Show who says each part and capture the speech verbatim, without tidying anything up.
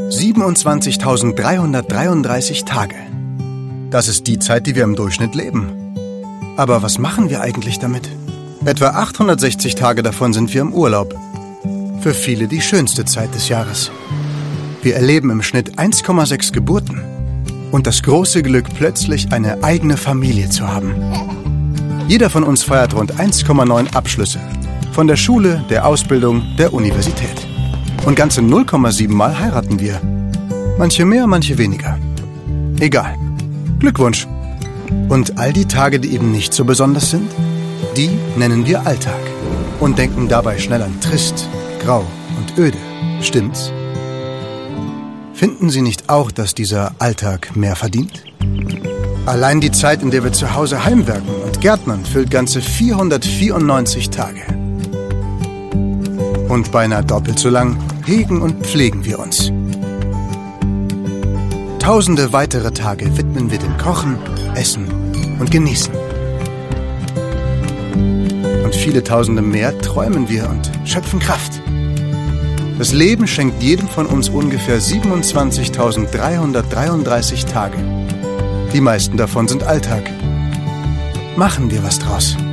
Speaker 1: siebenundzwanzigtausenddreihundertdreiunddreißig Tage. Das ist die Zeit, die wir im Durchschnitt leben. Aber was machen wir eigentlich damit? Etwa achthundertsechzig Tage davon sind wir im Urlaub. Für viele die schönste Zeit des Jahres. Wir erleben im Schnitt eins Komma sechs Geburten und das große Glück, plötzlich eine eigene Familie zu haben. Jeder von uns feiert rund eins Komma neun Abschlüsse. Von der Schule, der Ausbildung, der Universität. Und ganze null Komma sieben Mal heiraten wir. Manche mehr, manche weniger. Egal. Glückwunsch. Und all die Tage, die eben nicht so besonders sind, die nennen wir Alltag. Und denken dabei schnell an trist, grau und öde. Stimmt's? Finden Sie nicht auch, dass dieser Alltag mehr verdient? Allein die Zeit, in der wir zu Hause heimwerken und gärtnern, füllt ganze vierhundertvierundneunzig Tage. Und beinahe doppelt so lang hegen und pflegen wir uns. Tausende weitere Tage widmen wir dem Kochen, Essen und Genießen. Und viele Tausende mehr träumen wir und schöpfen Kraft. Das Leben schenkt jedem von uns ungefähr siebenundzwanzigtausenddreihundertdreiunddreißig Tage. Die meisten davon sind Alltag. Machen wir was draus.